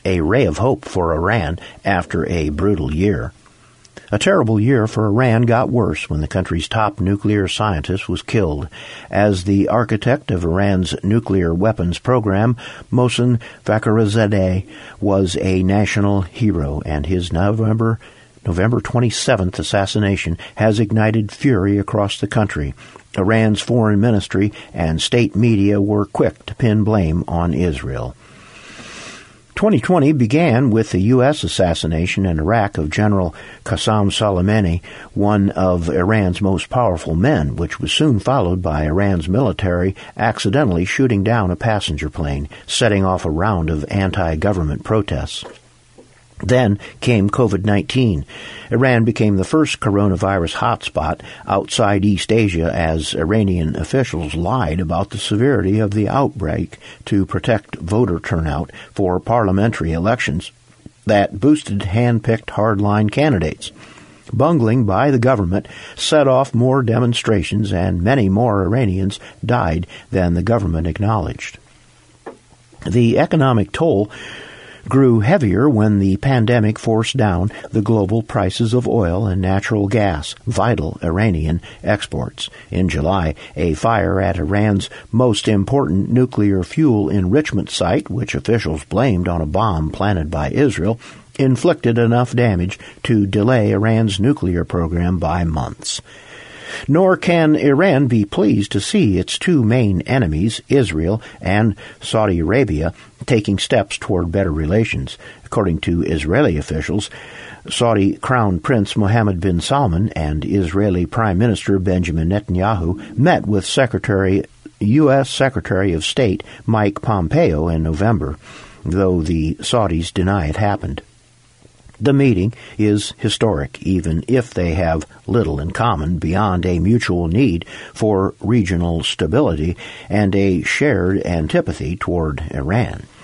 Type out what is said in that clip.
a ray of hope for Iran after a brutal year. A terrible year for Iran got worse when the country's top nuclear scientist was killed. As the architect of Iran's nuclear weapons program, Mohsen Fakhrizadeh was a national hero, and his November 27th assassination has ignited fury across the country. Iran's foreign ministry and state media were quick to pin blame on Israel. 2020 began with the U.S. assassination in Iraq of General Qasem Soleimani, one of Iran's most powerful men, which was soon followed by Iran's military accidentally shooting down a passenger plane, setting off a round of anti-government protests. Then came COVID-19. Iran became the first coronavirus hotspot outside East Asia as Iranian officials lied about the severity of the outbreak to protect voter turnout for parliamentary elections that boosted hand-picked hardline candidates. Bungling by the government set off more demonstrations, and many more Iranians died than the government acknowledged. The economic toll grew heavier when the pandemic forced down the global prices of oil and natural gas, vital Iranian exports. In July, a fire at Iran's most important nuclear fuel enrichment site, which officials blamed on a bomb planted by Israel, inflicted enough damage to delay Iran's nuclear program by months. Nor can Iran be pleased to see its two main enemies, Israel and Saudi Arabia, taking steps toward better relations. According to Israeli officials, Saudi Crown Prince Mohammed bin Salman and Israeli Prime Minister Benjamin Netanyahu met with U.S. Secretary of State Mike Pompeo in November, though the Saudis deny it happened. The meeting is historic, even if they have little in common beyond a mutual need for regional stability and a shared antipathy toward Iran.